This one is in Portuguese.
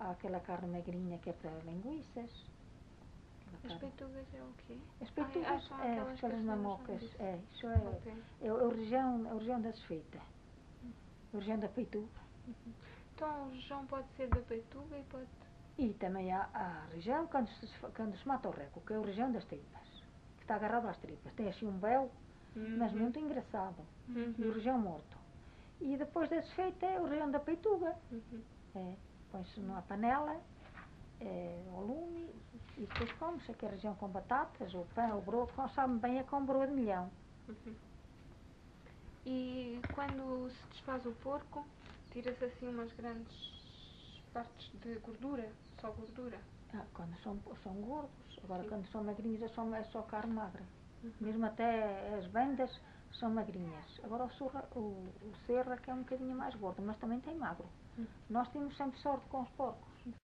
há aquela carne magrinha que é para linguiças. As peitugas é o quê? As peitugas São é aquelas aquelas mamocas, castanhas, isso Ok. é a região da desfeita, a região da peituga. Então o rojão pode ser da peituga e pode... E também há a região quando se mata o reco, que é a região das tripas, que está agarrado às tripas. Tem assim um véu, mas muito engraçado. E o região morto. E depois da desfeita é o região da peituga. Põe-se numa panela, ao lume, e depois come-se aqui a região com batatas, ou pão, ou broa, sabe bem é com broa de milhão. E quando se desfaz o porco, tira-se assim umas grandes partes de gordura, só gordura. Quando são gordos, agora Sim. quando são magrinhos é só carne magra. Mesmo até as bandas são magrinhas. Agora o cerra que é um bocadinho mais gordo, mas também tem magro. Nós temos sempre sorte com os porcos.